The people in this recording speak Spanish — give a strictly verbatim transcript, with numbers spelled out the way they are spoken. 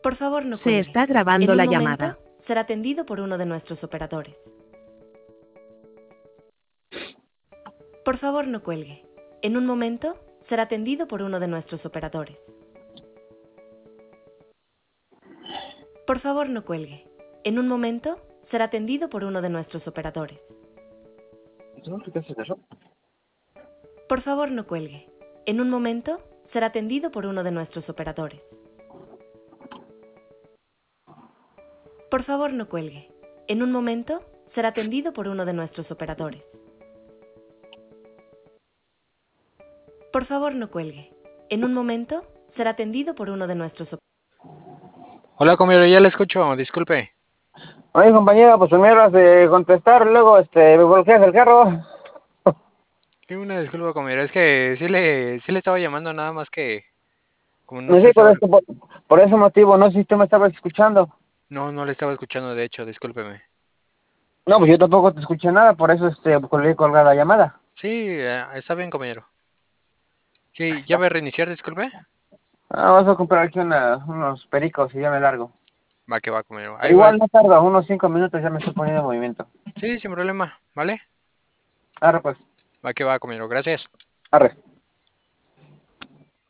Por favor, no Se cuelgue. está grabando En la un momento llamada. será atendido por uno de nuestros operadores. Por favor, no cuelgue. En un momento será atendido por uno de nuestros operadores. Por favor, no cuelgue. En un momento será atendido por uno de nuestros operadores. Por favor, no cuelgue. En un momento será atendido por uno de nuestros operadores. Por favor, no cuelgue. En un momento será atendido por uno de nuestros operadores. Por favor, no cuelgue. En un momento será atendido por uno de nuestros operadores. Hola, compañero, ya le escucho, disculpe. Oye, compañero, pues primero has de contestar, luego este, me bloqueas el carro. Sí, una disculpa, compañero, es que sí le, sí le estaba llamando, nada más que como no No se sé, por, estaba, eso, por, por ese motivo, no sé si tú me estabas escuchando. no, no le estaba escuchando, de hecho, discúlpeme. No, pues yo tampoco te escuché nada, por eso este, colgué colgar la llamada. Sí, eh, está bien, compañero. Sí, ¿ya va a reiniciar, disculpe? Ah, vas a comprar aquí una, unos pericos y ya me largo. Va que va, compañero. Ahí Pero va. igual no tarda, unos cinco minutos ya me estoy poniendo en movimiento. Sí, sin problema, ¿vale? Arre, pues, Va que va, compañero, gracias. arre.